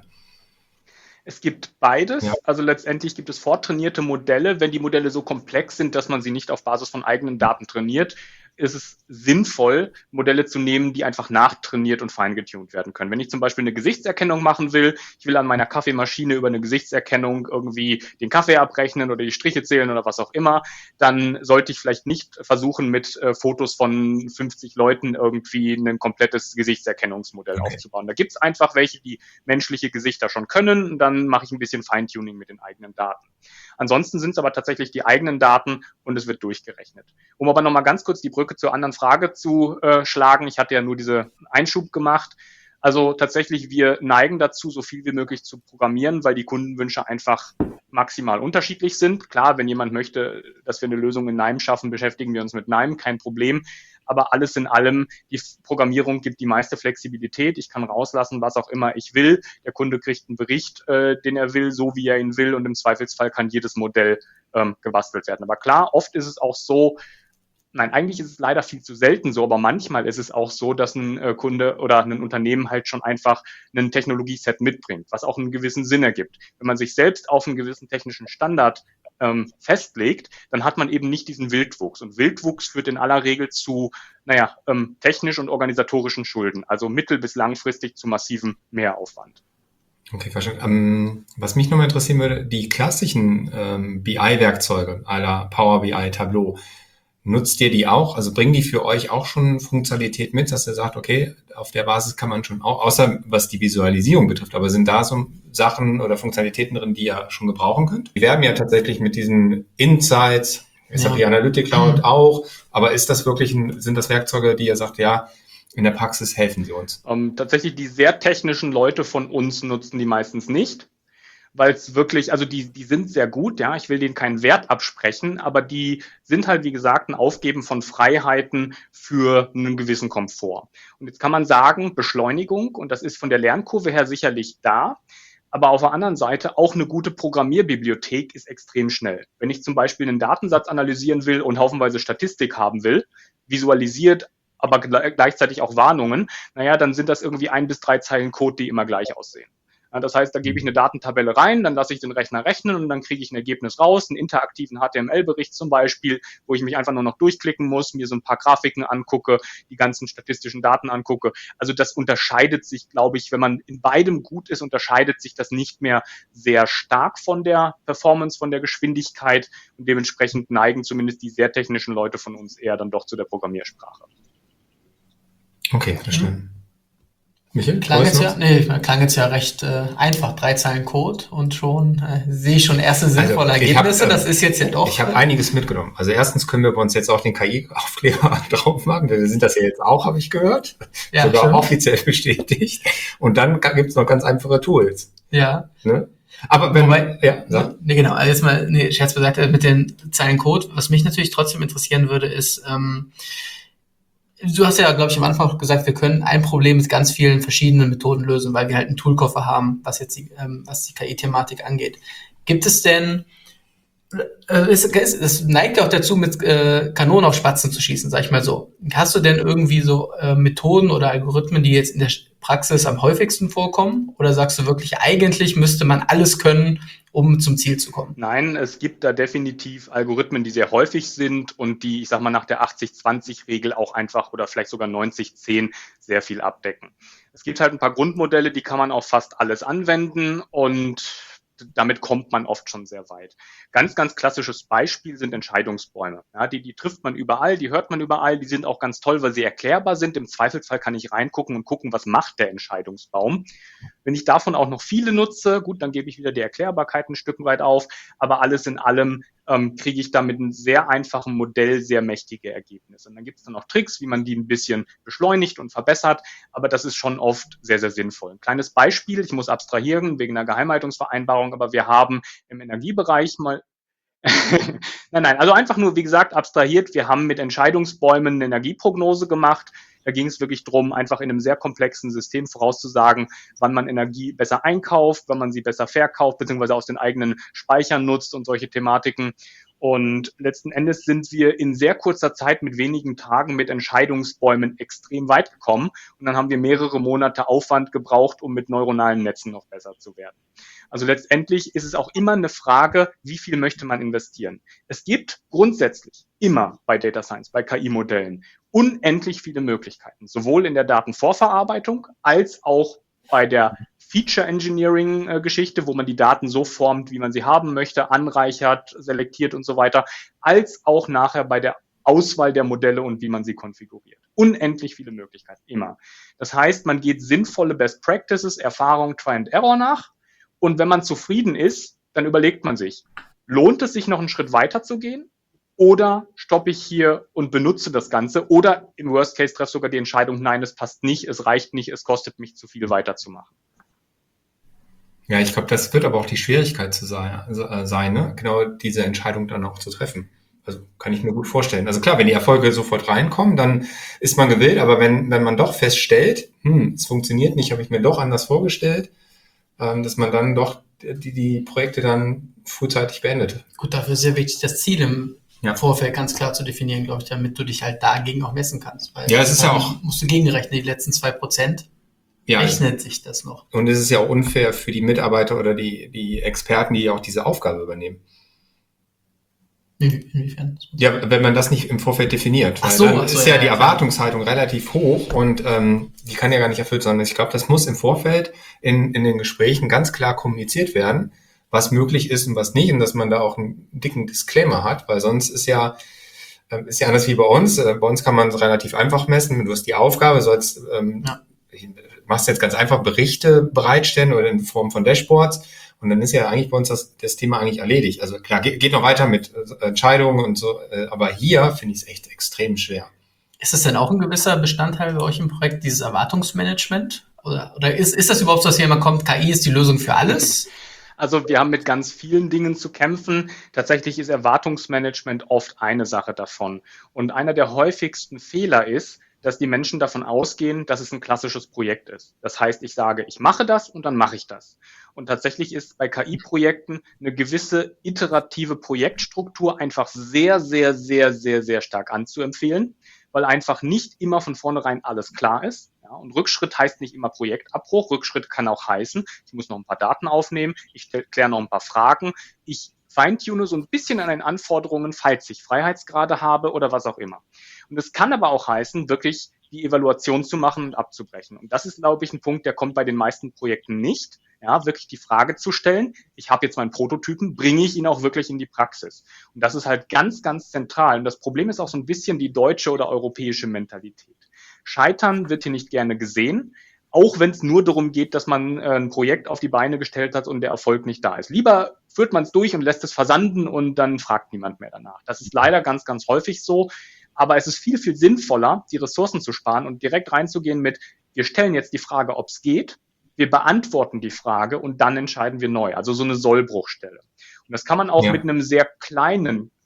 Es gibt beides. Ja. Also letztendlich gibt es vortrainierte Modelle. Wenn die Modelle so komplex sind, dass man sie nicht auf Basis von eigenen Daten trainiert, ist es sinnvoll, Modelle zu nehmen, die einfach nachtrainiert und feingetuned werden können. Wenn ich zum Beispiel eine Gesichtserkennung machen will, ich will an meiner Kaffeemaschine über eine Gesichtserkennung irgendwie den Kaffee abrechnen oder die Striche zählen oder was auch immer, dann sollte ich vielleicht nicht versuchen, mit Fotos von 50 Leuten irgendwie ein komplettes Gesichtserkennungsmodell aufzubauen. Da gibt es einfach welche, die menschliche Gesichter schon können. Und dann mache ich ein bisschen Feintuning mit den eigenen Daten. Ansonsten sind es aber tatsächlich die eigenen Daten und es wird durchgerechnet. Um aber nochmal ganz kurz die Brücke zur anderen Frage zu schlagen. Ich hatte ja nur diese Einschub gemacht. Also tatsächlich, wir neigen dazu, so viel wie möglich zu programmieren, weil die Kundenwünsche einfach maximal unterschiedlich sind. Klar, wenn jemand möchte, dass wir eine Lösung in Knime schaffen, beschäftigen wir uns mit Knime, kein Problem. Aber alles in allem, die Programmierung gibt die meiste Flexibilität. Ich kann rauslassen, was auch immer ich will. Der Kunde kriegt einen Bericht, den er will, so wie er ihn will. Und im Zweifelsfall kann jedes Modell gebastelt werden. Aber klar, oft ist es auch so, nein, eigentlich ist es leider viel zu selten so, aber manchmal ist es auch so, dass ein Kunde oder ein Unternehmen halt schon einfach ein Technologieset mitbringt, was auch einen gewissen Sinn ergibt. Wenn man sich selbst auf einen gewissen technischen Standard festlegt, dann hat man eben nicht diesen Wildwuchs. Und Wildwuchs führt in aller Regel zu, technisch und organisatorischen Schulden, also mittel- bis langfristig zu massivem Mehraufwand. Okay, verstanden. Was mich nochmal interessieren würde, die klassischen BI-Werkzeuge à la Power BI, Tableau, nutzt ihr die auch? Also bringen die für euch auch schon Funktionalität mit, dass ihr sagt, okay, auf der Basis kann man schon auch, außer was die Visualisierung betrifft, aber sind da so Sachen oder Funktionalitäten drin, die ihr schon gebrauchen könnt? Wir werben ja tatsächlich mit diesen Insights, SAP Analytics Cloud auch, aber ist das wirklich sind das Werkzeuge, die ihr sagt, ja, in der Praxis helfen sie uns? Tatsächlich die sehr technischen Leute von uns nutzen die meistens nicht, weil es wirklich, also die sind sehr gut, ja, ich will denen keinen Wert absprechen, aber die sind halt, wie gesagt, ein Aufgeben von Freiheiten für einen gewissen Komfort. Und jetzt kann man sagen, Beschleunigung, und das ist von der Lernkurve her sicherlich da, aber auf der anderen Seite auch eine gute Programmierbibliothek ist extrem schnell. Wenn ich zum Beispiel einen Datensatz analysieren will und haufenweise Statistik haben will, visualisiert, aber gleichzeitig auch Warnungen, dann sind das irgendwie 1 bis 3 Zeilen Code, die immer gleich aussehen. Das heißt, da gebe ich eine Datentabelle rein, dann lasse ich den Rechner rechnen und dann kriege ich ein Ergebnis raus, einen interaktiven HTML-Bericht zum Beispiel, wo ich mich einfach nur noch durchklicken muss, mir so ein paar Grafiken angucke, die ganzen statistischen Daten angucke. Also das unterscheidet sich, glaube ich, wenn man in beidem gut ist, unterscheidet sich das nicht mehr sehr stark von der Performance, von der Geschwindigkeit und dementsprechend neigen zumindest die sehr technischen Leute von uns eher dann doch zu der Programmiersprache. Okay, verstanden. Michael, klang jetzt ja recht einfach, 3 Zeilen Code und schon sehe ich schon erste sinnvolle Ergebnisse. Das ist jetzt ja doch. Ich habe einiges mitgenommen. Also erstens können wir bei uns jetzt auch den KI-Aufkleber drauf machen. Wir sind das ja jetzt auch, habe ich gehört. Ja, sogar stimmt. Offiziell bestätigt. Und dann gibt's noch ganz einfache Tools. Ja. Ne? Aber genau. Also jetzt mal, Scherz beiseite mit den Zeilen Code. Was mich natürlich trotzdem interessieren würde, ist, Du hast ja, glaube ich, am Anfang auch gesagt, wir können ein Problem mit ganz vielen verschiedenen Methoden lösen, weil wir halt einen Toolkoffer haben, was die KI-Thematik angeht. Gibt es denn, es neigt ja auch dazu, mit Kanonen auf Spatzen zu schießen, sag ich mal so. Hast du denn irgendwie so Methoden oder Algorithmen, die jetzt in der Praxis am häufigsten vorkommen? Oder sagst du wirklich, eigentlich müsste man alles können, um zum Ziel zu kommen? Nein, es gibt da definitiv Algorithmen, die sehr häufig sind und die, ich sag mal, nach der 80-20-Regel auch einfach oder vielleicht sogar 90-10 sehr viel abdecken. Es gibt halt ein paar Grundmodelle, die kann man auf fast alles anwenden und damit kommt man oft schon sehr weit. Ganz, ganz klassisches Beispiel sind Entscheidungsbäume. Ja, die trifft man überall, die hört man überall, die sind auch ganz toll, weil sie erklärbar sind. Im Zweifelsfall kann ich reingucken und gucken, was macht der Entscheidungsbaum. Wenn ich davon auch noch viele nutze, gut, dann gebe ich wieder die Erklärbarkeit ein Stück weit auf, aber alles in allem kriege ich da mit einem sehr einfachen Modell sehr mächtige Ergebnisse. Und dann gibt es dann noch Tricks, wie man die ein bisschen beschleunigt und verbessert, aber das ist schon oft sehr, sehr sinnvoll. Ein kleines Beispiel, ich muss abstrahieren wegen einer Geheimhaltungsvereinbarung, aber wir haben im Energiebereich mal nein, also einfach nur, wie gesagt, abstrahiert. Wir haben mit Entscheidungsbäumen eine Energieprognose gemacht. Da ging es wirklich darum, einfach in einem sehr komplexen System vorauszusagen, wann man Energie besser einkauft, wann man sie besser verkauft, beziehungsweise aus den eigenen Speichern nutzt und solche Thematiken. Und letzten Endes sind wir in sehr kurzer Zeit mit wenigen Tagen mit Entscheidungsbäumen extrem weit gekommen. Und dann haben wir mehrere Monate Aufwand gebraucht, um mit neuronalen Netzen noch besser zu werden. Also letztendlich ist es auch immer eine Frage, wie viel möchte man investieren. Es gibt grundsätzlich immer bei Data Science, bei KI-Modellen, unendlich viele Möglichkeiten, sowohl in der Datenvorverarbeitung als auch bei der Feature Engineering Geschichte, wo man die Daten so formt, wie man sie haben möchte, anreichert, selektiert und so weiter, als auch nachher bei der Auswahl der Modelle und wie man sie konfiguriert. Unendlich viele Möglichkeiten, immer. Das heißt, man geht sinnvolle Best Practices, Erfahrung, Try and Error nach. Und wenn man zufrieden ist, dann überlegt man sich, lohnt es sich noch einen Schritt weiter zu gehen? Oder stoppe ich hier und benutze das Ganze? Oder im Worst Case treffe sogar die Entscheidung, nein, es passt nicht, es reicht nicht, es kostet mich zu viel weiterzumachen. Ja, ich glaube, das wird aber auch die Schwierigkeit sein, ne? Genau diese Entscheidung dann auch zu treffen. Also kann ich mir gut vorstellen. Also klar, wenn die Erfolge sofort reinkommen, dann ist man gewillt, aber wenn man doch feststellt, es funktioniert nicht, habe ich mir doch anders vorgestellt, dass man dann doch die Projekte dann frühzeitig beendet. Gut, dafür ist ja wichtig, das Ziel im Vorfeld ganz klar zu definieren, glaube ich, damit du dich halt dagegen auch messen kannst. Weil ja, es ist ja auch... Musst du gegenrechnen, die letzten 2%. Ja, rechnet sich das noch. Und es ist ja auch unfair für die Mitarbeiter oder die Experten, die auch diese Aufgabe übernehmen. Inwiefern? Ja, wenn man das nicht im Vorfeld definiert. Weil dann ist ja die Erwartungshaltung relativ hoch und die kann ja gar nicht erfüllt sein. Ich glaube, das muss im Vorfeld in den Gesprächen ganz klar kommuniziert werden, was möglich ist und was nicht und dass man da auch einen dicken Disclaimer hat, weil sonst ist ja anders wie bei uns. Bei uns kann man es relativ einfach messen. Du hast die Aufgabe, sollst machst jetzt ganz einfach Berichte bereitstellen oder in Form von Dashboards und dann ist ja eigentlich bei uns das Thema eigentlich erledigt. Also klar, geht noch weiter mit Entscheidungen und so, aber hier finde ich es echt extrem schwer. Ist das denn auch ein gewisser Bestandteil bei euch im Projekt, dieses Erwartungsmanagement? Oder ist das überhaupt so, dass hier immer kommt, KI ist die Lösung für alles? Also wir haben mit ganz vielen Dingen zu kämpfen. Tatsächlich ist Erwartungsmanagement oft eine Sache davon. Und einer der häufigsten Fehler ist, dass die Menschen davon ausgehen, dass es ein klassisches Projekt ist. Das heißt, ich sage, ich mache das und dann mache ich das. Und tatsächlich ist bei KI-Projekten eine gewisse iterative Projektstruktur einfach sehr, sehr, sehr, sehr, sehr stark anzuempfehlen, weil einfach nicht immer von vornherein alles klar ist. Ja, und Rückschritt heißt nicht immer Projektabbruch. Rückschritt kann auch heißen, ich muss noch ein paar Daten aufnehmen, ich kläre noch ein paar Fragen, ich feintune so ein bisschen an den Anforderungen, falls ich Freiheitsgrade habe oder was auch immer. Und es kann aber auch heißen, wirklich die Evaluation zu machen und abzubrechen. Und das ist, glaube ich, ein Punkt, der kommt bei den meisten Projekten nicht. Ja, wirklich die Frage zu stellen, ich habe jetzt meinen Prototypen, bringe ich ihn auch wirklich in die Praxis? Und das ist halt ganz, ganz zentral. Und das Problem ist auch so ein bisschen die deutsche oder europäische Mentalität. Scheitern wird hier nicht gerne gesehen, auch wenn es nur darum geht, dass man ein Projekt auf die Beine gestellt hat und der Erfolg nicht da ist. Lieber führt man es durch und lässt es versanden und dann fragt niemand mehr danach. Das ist leider ganz, ganz häufig so. Aber es ist viel, viel sinnvoller, die Ressourcen zu sparen und direkt reinzugehen mit, wir stellen jetzt die Frage, ob es geht, wir beantworten die Frage und dann entscheiden wir neu. Also so eine Sollbruchstelle. Und das kann man auch mit einem sehr kleinen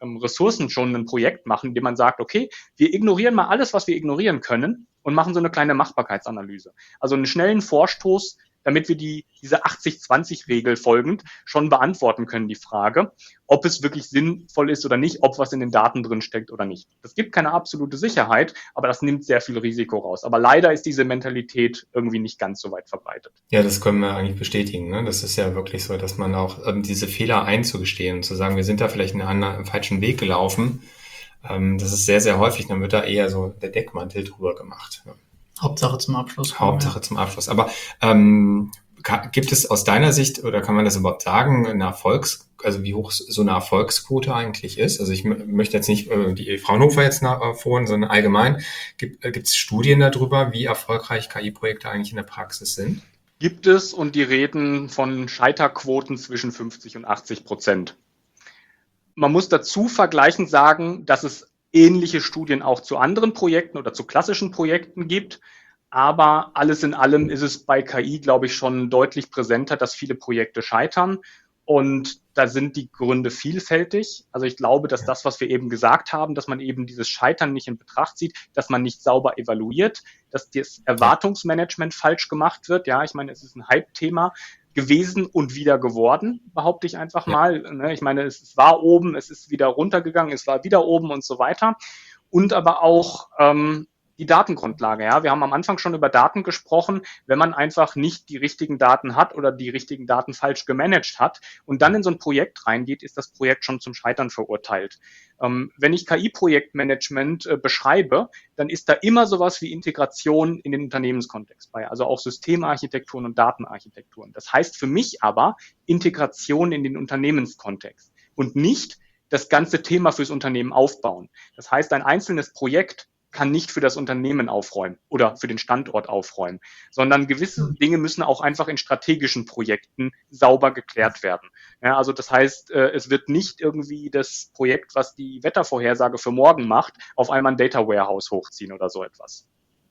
Ressourcen schon ein Projekt machen, indem man sagt, okay, wir ignorieren mal alles, was wir ignorieren können und machen so eine kleine Machbarkeitsanalyse. Also einen schnellen Vorstoß, damit wir diese 80-20-Regel folgend schon beantworten können, die Frage, ob es wirklich sinnvoll ist oder nicht, ob was in den Daten drin steckt oder nicht. Das gibt keine absolute Sicherheit, aber das nimmt sehr viel Risiko raus. Aber leider ist diese Mentalität irgendwie nicht ganz so weit verbreitet. Ja, das können wir eigentlich bestätigen. Ne? Das ist ja wirklich so, dass man auch diese Fehler einzugestehen und zu sagen, wir sind da vielleicht einen falschen Weg gelaufen, das ist sehr, sehr häufig. Dann wird da eher so der Deckmantel drüber gemacht. Ja. Hauptsache zum Abschluss. Hauptsache zum Abschluss. Aber gibt es aus deiner Sicht, oder kann man das überhaupt sagen, also wie hoch so eine Erfolgsquote eigentlich ist? Also ich möchte jetzt nicht die Fraunhofer jetzt nachholen, sondern allgemein. Gibt es Studien darüber, wie erfolgreich KI-Projekte eigentlich in der Praxis sind? Gibt es, und die reden von Scheiterquoten zwischen 50% und 80%. Man muss dazu vergleichend sagen, dass es ähnliche Studien auch zu anderen Projekten oder zu klassischen Projekten gibt. Aber alles in allem ist es bei KI, glaube ich, schon deutlich präsenter, dass viele Projekte scheitern. Und da sind die Gründe vielfältig. Also ich glaube, dass das, was wir eben gesagt haben, dass man eben dieses Scheitern nicht in Betracht zieht, dass man nicht sauber evaluiert, dass das Erwartungsmanagement falsch gemacht wird. Ja, ich meine, es ist ein Hype-Thema gewesen und wieder geworden, behaupte ich einfach mal. Ich meine, es war oben, es ist wieder runtergegangen, es war wieder oben und so weiter. Und aber auch die Datengrundlage. Ja, wir haben am Anfang schon über Daten gesprochen. Wenn man einfach nicht die richtigen Daten hat oder die richtigen Daten falsch gemanagt hat und dann in so ein Projekt reingeht, ist das Projekt schon zum Scheitern verurteilt. Wenn ich KI-Projektmanagement beschreibe, dann ist da immer sowas wie Integration in den Unternehmenskontext bei, also auch Systemarchitekturen und Datenarchitekturen. Das heißt für mich aber Integration in den Unternehmenskontext und nicht das ganze Thema fürs Unternehmen aufbauen. Das heißt, ein einzelnes Projekt kann nicht für das Unternehmen aufräumen oder für den Standort aufräumen, sondern gewisse Dinge müssen auch einfach in strategischen Projekten sauber geklärt werden. Ja, also das heißt, es wird nicht irgendwie das Projekt, was die Wettervorhersage für morgen macht, auf einmal ein Data Warehouse hochziehen oder so etwas.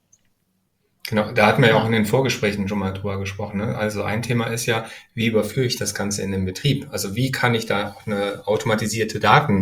Genau, da hatten wir ja auch in den Vorgesprächen schon mal drüber gesprochen. Ne? Also ein Thema ist ja, wie überführe ich das Ganze in den Betrieb? Also wie kann ich da auch eine automatisierte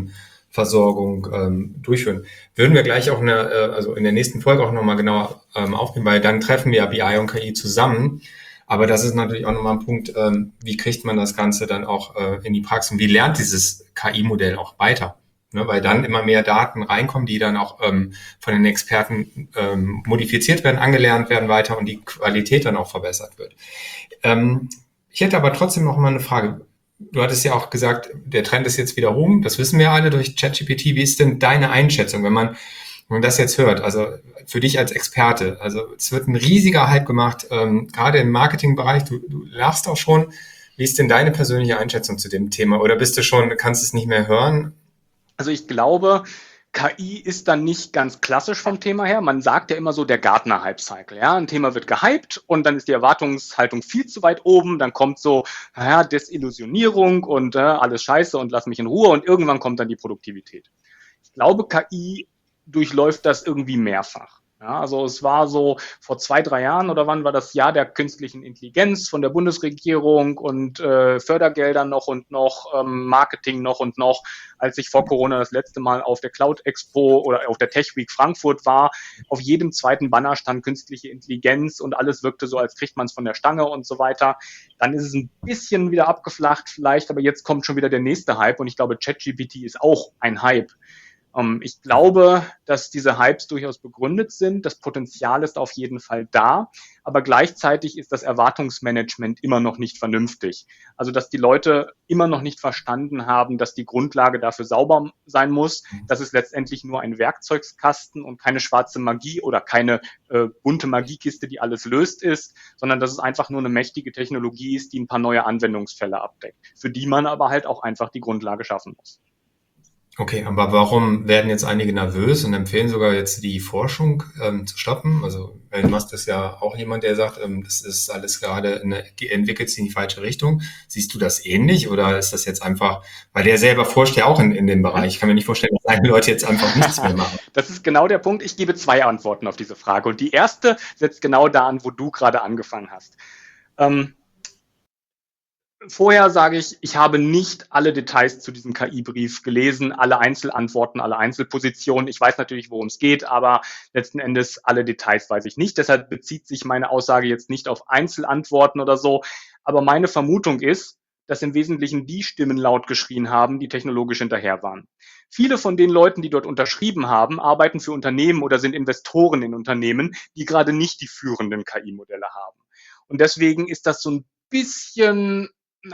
Datenversorgung durchführen. Würden wir gleich auch also in der nächsten Folge auch nochmal genauer aufnehmen, weil dann treffen wir ja BI und KI zusammen. Aber das ist natürlich auch nochmal ein Punkt, wie kriegt man das Ganze dann auch in die Praxis und wie lernt dieses KI-Modell auch weiter? Ne, weil dann immer mehr Daten reinkommen, die dann auch von den Experten modifiziert werden, angelernt werden weiter und die Qualität dann auch verbessert wird. Ich hätte aber trotzdem noch mal eine Frage. Du hattest ja auch gesagt, der Trend ist jetzt wieder rum. Das wissen wir alle durch ChatGPT. Wie ist denn deine Einschätzung, wenn man das jetzt hört? Also für dich als Experte. Also es wird ein riesiger Hype gemacht, gerade im Marketingbereich. Du lachst auch schon. Wie ist denn deine persönliche Einschätzung zu dem Thema? Oder kannst es nicht mehr hören? Also ich glaube, KI ist dann nicht ganz klassisch vom Thema her. Man sagt ja immer so der Gartner-Hype-Cycle. Ja, ein Thema wird gehypt und dann ist die Erwartungshaltung viel zu weit oben. Dann kommt so, Desillusionierung und alles scheiße und lass mich in Ruhe und irgendwann kommt dann die Produktivität. Ich glaube, KI durchläuft das irgendwie mehrfach. Ja, also es war so vor 2-3 Jahren oder wann war das Jahr der künstlichen Intelligenz von der Bundesregierung und Fördergelder noch und noch, Marketing noch und noch. Als ich vor Corona das letzte Mal auf der Cloud Expo oder auf der Tech Week Frankfurt war, auf jedem zweiten Banner stand künstliche Intelligenz und alles wirkte so, als kriegt man es von der Stange und so weiter. Dann ist es ein bisschen wieder abgeflacht vielleicht, aber jetzt kommt schon wieder der nächste Hype und ich glaube, ChatGPT ist auch ein Hype. Ich glaube, dass diese Hypes durchaus begründet sind. Das Potenzial ist auf jeden Fall da, aber gleichzeitig ist das Erwartungsmanagement immer noch nicht vernünftig. Also, dass die Leute immer noch nicht verstanden haben, dass die Grundlage dafür sauber sein muss, dass es letztendlich nur ein Werkzeugkasten und keine schwarze Magie oder keine bunte Magiekiste, die alles löst ist, sondern dass es einfach nur eine mächtige Technologie ist, die ein paar neue Anwendungsfälle abdeckt, für die man aber halt auch einfach die Grundlage schaffen muss. Okay, aber warum werden jetzt einige nervös und empfehlen sogar jetzt die Forschung zu stoppen? Also Elon Musk ist ja auch jemand, der sagt, das ist alles gerade entwickelt sich in die falsche Richtung. Siehst du das ähnlich oder ist das jetzt einfach, weil der selber forscht ja auch in dem Bereich. Ich kann mir nicht vorstellen, dass einige Leute jetzt einfach nichts mehr machen. Das ist genau der Punkt. Ich gebe 2 Antworten auf diese Frage und die erste setzt genau da an, wo du gerade angefangen hast. Vorher sage ich, ich habe nicht alle Details zu diesem KI-Brief gelesen, alle Einzelantworten, alle Einzelpositionen. Ich weiß natürlich, worum es geht, aber letzten Endes alle Details weiß ich nicht. Deshalb bezieht sich meine Aussage jetzt nicht auf Einzelantworten oder so. Aber meine Vermutung ist, dass im Wesentlichen die Stimmen laut geschrien haben, die technologisch hinterher waren. Viele von den Leuten, die dort unterschrieben haben, arbeiten für Unternehmen oder sind Investoren in Unternehmen, die gerade nicht die führenden KI-Modelle haben. Und deswegen ist das so ein bisschen,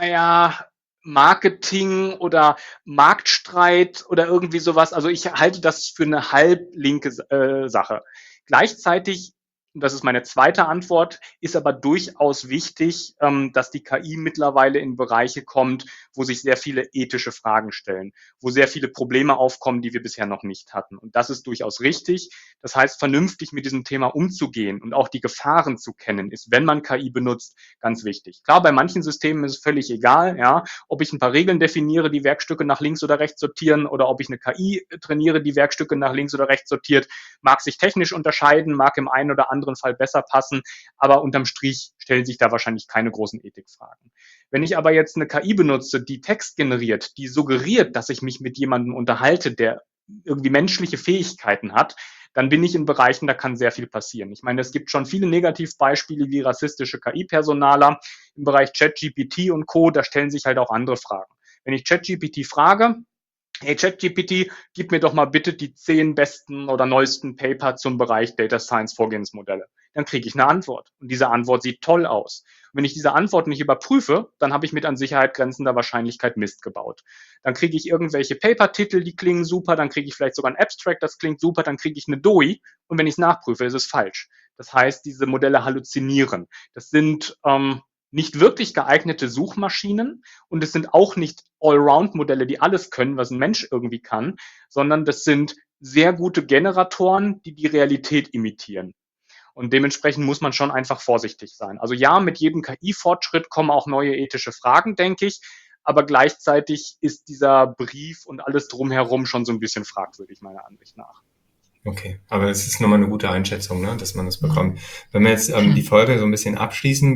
Marketing oder Marktstreit oder irgendwie sowas. Also ich halte das für eine halblinke Sache. Gleichzeitig, und das ist meine zweite Antwort, ist aber durchaus wichtig, dass die KI mittlerweile in Bereiche kommt, wo sich sehr viele ethische Fragen stellen, wo sehr viele Probleme aufkommen, die wir bisher noch nicht hatten. Und das ist durchaus richtig. Das heißt, vernünftig mit diesem Thema umzugehen und auch die Gefahren zu kennen, ist, wenn man KI benutzt, ganz wichtig. Klar, bei manchen Systemen ist es völlig egal, ja, ob ich ein paar Regeln definiere, die Werkstücke nach links oder rechts sortieren, oder ob ich eine KI trainiere, die Werkstücke nach links oder rechts sortiert, mag sich technisch unterscheiden, mag im einen oder anderen Fall besser passen, aber unterm Strich stellen sich da wahrscheinlich keine großen Ethikfragen. Wenn ich aber jetzt eine KI benutze, die Text generiert, die suggeriert, dass ich mich mit jemandem unterhalte, der irgendwie menschliche Fähigkeiten hat, dann bin ich in Bereichen, da kann sehr viel passieren. Ich meine, es gibt schon viele Negativbeispiele wie rassistische KI-Personaler im Bereich ChatGPT und Co., da stellen sich halt auch andere Fragen. Wenn ich ChatGPT frage, hey ChatGPT, gib mir doch mal bitte die 10 besten oder neuesten Paper zum Bereich Data Science Vorgehensmodelle. Dann kriege ich eine Antwort. Und diese Antwort sieht toll aus. Und wenn ich diese Antwort nicht überprüfe, dann habe ich mit an Sicherheit grenzender Wahrscheinlichkeit Mist gebaut. Dann kriege ich irgendwelche Paper-Titel, die klingen super, dann kriege ich vielleicht sogar ein Abstract, das klingt super, dann kriege ich eine DOI. Und wenn ich es nachprüfe, ist es falsch. Das heißt, diese Modelle halluzinieren. Das sind nicht wirklich geeignete Suchmaschinen und es sind auch nicht Allround-Modelle, die alles können, was ein Mensch irgendwie kann, sondern das sind sehr gute Generatoren, die die Realität imitieren. Und dementsprechend muss man schon einfach vorsichtig sein. Also ja, mit jedem KI-Fortschritt kommen auch neue ethische Fragen, denke ich, aber gleichzeitig ist dieser Brief und alles drumherum schon so ein bisschen fragwürdig, meiner Ansicht nach. Okay, aber es ist nochmal eine gute Einschätzung, ne, dass man das bekommt. Wenn wir jetzt die Folge so ein bisschen abschließen,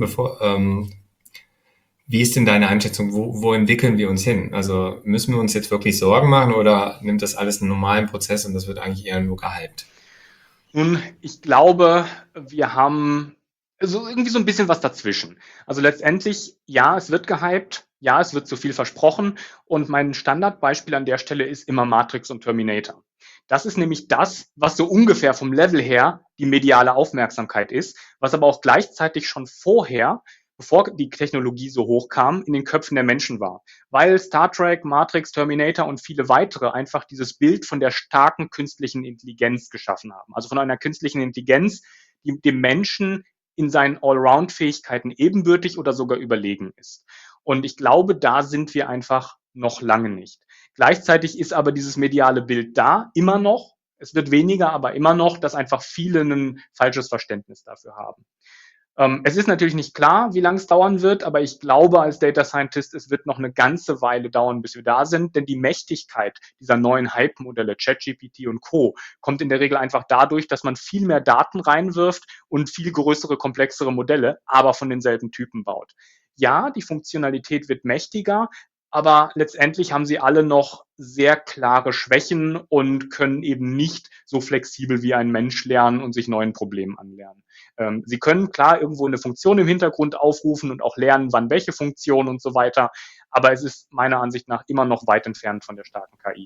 wie ist denn deine Einschätzung? Wo entwickeln wir uns hin? Also müssen wir uns jetzt wirklich Sorgen machen oder nimmt das alles einen normalen Prozess und das wird eigentlich eher nur gehypt? Nun, ich glaube, wir haben so irgendwie so ein bisschen was dazwischen. Also letztendlich, ja, es wird gehypt, ja, es wird zu viel versprochen und mein Standardbeispiel an der Stelle ist immer Matrix und Terminator. Das ist nämlich das, was so ungefähr vom Level her die mediale Aufmerksamkeit ist, was aber auch gleichzeitig schon vorher, bevor die Technologie so hoch kam, in den Köpfen der Menschen war. Weil Star Trek, Matrix, Terminator und viele weitere einfach dieses Bild von der starken künstlichen Intelligenz geschaffen haben. Also von einer künstlichen Intelligenz, die dem Menschen in seinen Allround-Fähigkeiten ebenbürtig oder sogar überlegen ist. Und ich glaube, da sind wir einfach noch lange nicht. Gleichzeitig ist aber dieses mediale Bild da, immer noch. Es wird weniger, aber immer noch, dass einfach viele ein falsches Verständnis dafür haben. Es ist natürlich nicht klar, wie lange es dauern wird, aber ich glaube als Data Scientist, es wird noch eine ganze Weile dauern, bis wir da sind, denn die Mächtigkeit dieser neuen Hype-Modelle, ChatGPT und Co., kommt in der Regel einfach dadurch, dass man viel mehr Daten reinwirft und viel größere, komplexere Modelle, aber von denselben Typen baut. Ja, die Funktionalität wird mächtiger, aber letztendlich haben sie alle noch sehr klare Schwächen und können eben nicht so flexibel wie ein Mensch lernen und sich neuen Problemen anlernen. Sie können klar irgendwo eine Funktion im Hintergrund aufrufen und auch lernen, wann welche Funktion und so weiter, aber es ist meiner Ansicht nach immer noch weit entfernt von der starken KI.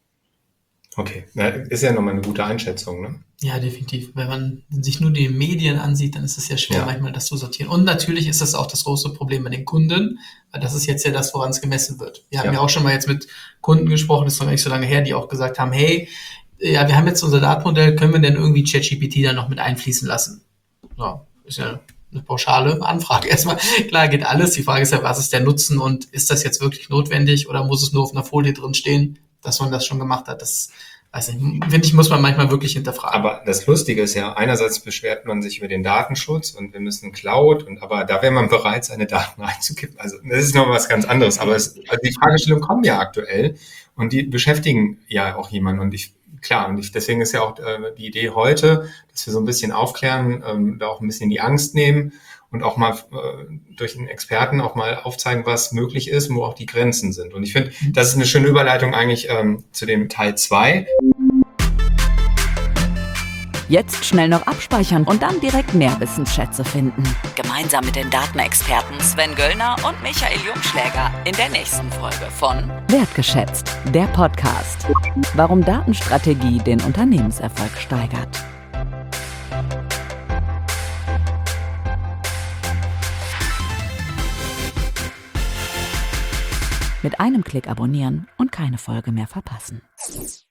Okay, ja, ist ja nochmal eine gute Einschätzung, ne? Ja, definitiv. Wenn man sich nur die Medien ansieht, dann ist es ja schwer, manchmal das zu sortieren. Und natürlich ist das auch das große Problem bei den Kunden, weil das ist jetzt ja das, woran es gemessen wird. Wir haben ja auch schon mal jetzt mit Kunden gesprochen, das ist noch nicht so lange her, die auch gesagt haben, hey, ja, wir haben jetzt unser Datenmodell, können wir denn irgendwie ChatGPT dann noch mit einfließen lassen? Ja, ist ja eine pauschale Anfrage. Erstmal, klar geht alles. Die Frage ist ja, was ist der Nutzen und ist das jetzt wirklich notwendig oder muss es nur auf einer Folie drin stehen, dass man das schon gemacht hat? Das, weiß ich, finde ich, muss man manchmal wirklich hinterfragen. Aber das Lustige ist ja, einerseits beschwert man sich über den Datenschutz und wir müssen Cloud aber da wäre man bereit, seine Daten reinzukippen. Also das ist noch was ganz anderes. Aber also die Fragestellungen kommen ja aktuell und die beschäftigen ja auch jemanden und deswegen ist ja auch die Idee heute, dass wir so ein bisschen aufklären, da auch ein bisschen die Angst nehmen und auch mal durch einen Experten auch mal aufzeigen, was möglich ist und wo auch die Grenzen sind. Und ich finde, das ist eine schöne Überleitung eigentlich zu dem Teil 2. Jetzt schnell noch abspeichern und dann direkt mehr Wissensschätze finden. Gemeinsam mit den Datenexperten Sven Göllner und Michael Jungschläger in der nächsten Folge von Wertgeschätzt, der Podcast. Warum Datenstrategie den Unternehmenserfolg steigert. Mit einem Klick abonnieren und keine Folge mehr verpassen.